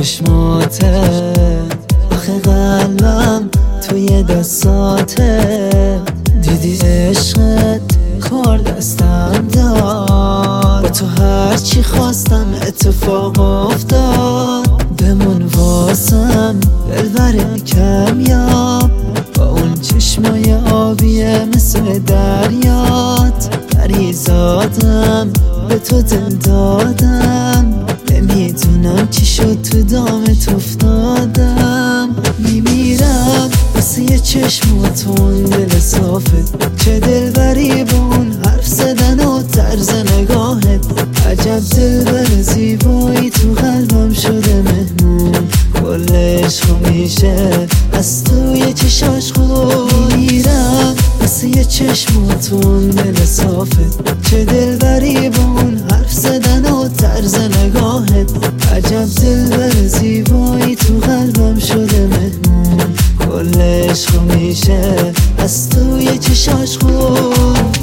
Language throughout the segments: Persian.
چشماته، آخه قلبم توی دستاته. دیدی عشقت کار دستم داد، با تو هرچی خواستم اتفاق افتاد. بمون واسم دلبر کمیاب، با اون چشمای آبیه مثل دریات. پریزادم به تو دل دادم، نمیدونم چی شد تو دامت افتادم. میمیرم واسه یه چشماتون دل صافت، چه دلبری با اون حرف زدن و طرز نگاهت. عجب دلبر زیبایی تو قلبم شده مهمون، کل عشق میشه از توی چشاش خود. میمیرم واسه یه چشماتون دل صافت، چه دلبری با اون حرف زدن و طرز نگاهت. عجب دلبر زیبایی تو قلبم شده مهمون، کل عشق میشه از توی چشاش خود.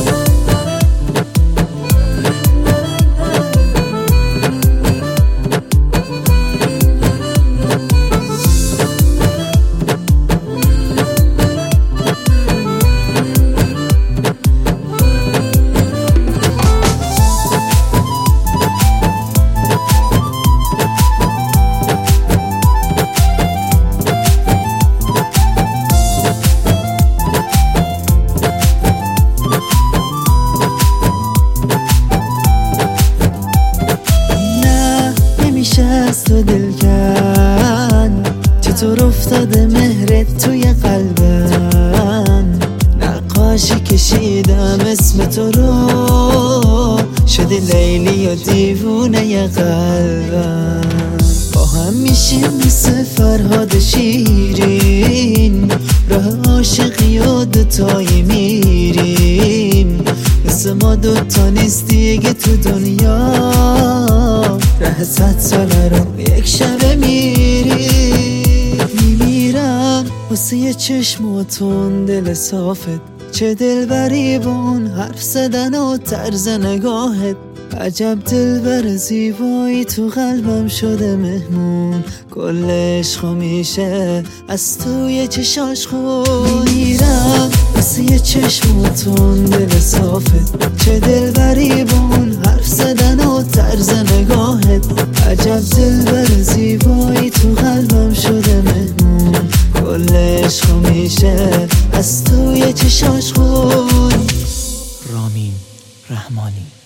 از تو دلکن، چطور افتاده مهرت توی قلبم. نقاشی کشیدم اسم تو رو، شدی لیلی و دیوونه قلبم. با هم میشیم مثل فرهاد شیرین، راه عاشقی و دوتایی میریم. مثل ما دوتا نیست دیگه تو دنیا، ره 100 ساله رو یک شبه میری. میمیرم واسه یه چشماتون دل صافت، چه دلبری با اون حرف زدن و طرز نگاهت. عجب دلبر زیبایی تو قلبم شده مهمون، کل عشق میشه از توی چشاش خود. میمیرم واسه یه چشماتون دل صافت، چه دلبری با اون حرف زدن و طرز نگاهت. عجب دلبر زیبایی تو قلبم شده مهمون، کل عشق میشه از توی چشاش خود. رامین رحمانی.